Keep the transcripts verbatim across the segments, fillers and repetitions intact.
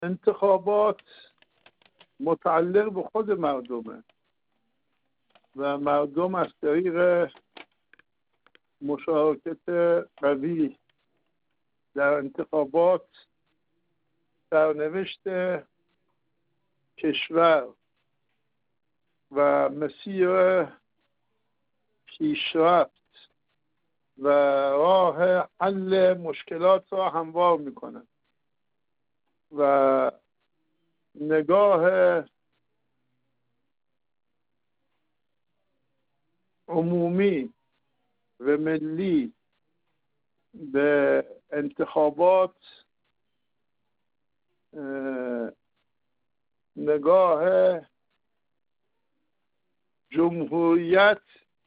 انتخابات متعلق به خود مردمه و مردم از طریق مشارکت قوی در انتخابات سرنوشت کشور و مسیر پیشرفت و راه حل مشکلات را هموار میکنه و نگاه عمومی و ملی به انتخابات نگاه جمهوریت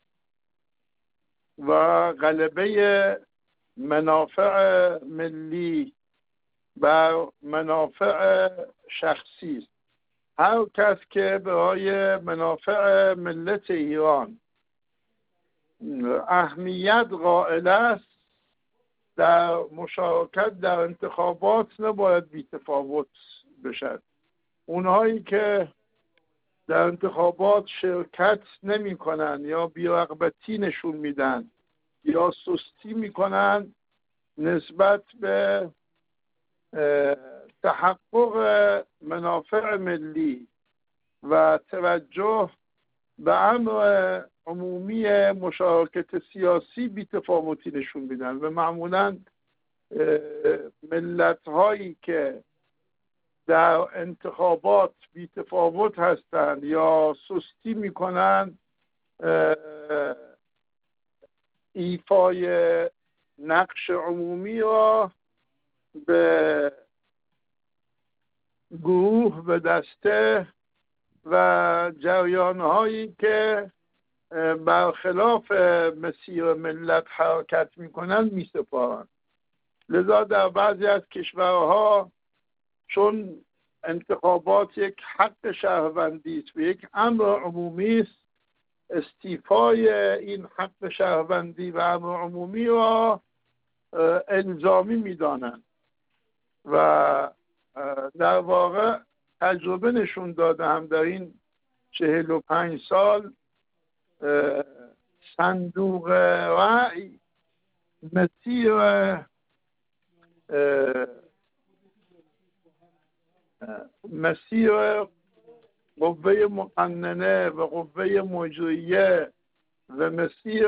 و غلبه منافع ملی بر منافع شخصی است. هر کس که برای منافع ملت ایران اهمیت قائل است در مشارکت در انتخابات نباید بی‌تفاوت بشد. اونهایی که در انتخابات شرکت نمی کنن یا بی‌رغبتی نشون میدن یا سستی میکنن نسبت به تحقق منافع ملی و توجه به امر عمومی مشارکت سیاسی بی‌تفاوتی نشون میدن و معمولا ملت هایی که در انتخابات بی‌تفاوت هستند یا سستی میکنن ایفای نقش عمومی را به گروه به دسته و جریان هایی که برخلاف مسیر ملت حرکت میکنن میسپارن. لذا در بعضی از کشورها چون انتخابات یک حق شهروندی است و یک امر عمومی است، استیفای این حق شهروندی و امر عمومی را الزامی میدانند و در واقع تجربه نشون داده هم در این چهل و پنج سال صندوق رأی مسیر مسیر قوه مقننه و قوه مجریه و مسیر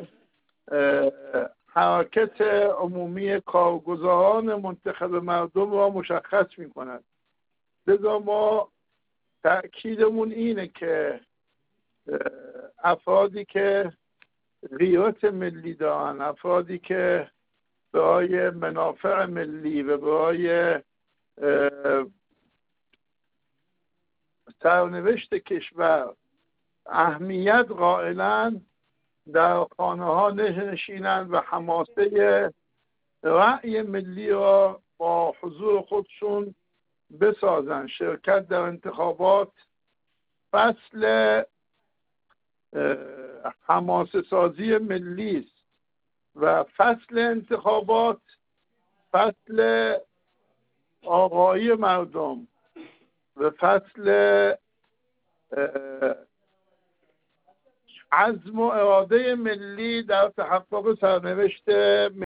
حرکت عمومی کارگزاران منتخب مردم را مشخص می کند. لذا ما تأکیدمون اینه که افرادی که غیرت ملی دارن، افرادی که برای منافع ملی و برای سرنوشت کشور اهمیت قائلند در خانه ها نشینند و حماسه رأی ملی را با حضور خودشون بسازند. شرکت در انتخابات فصل حماسه سازی ملی است و فصل انتخابات فصل آگاهی مردم و فصل عزم و اراده ملی در تحقق سرنوشت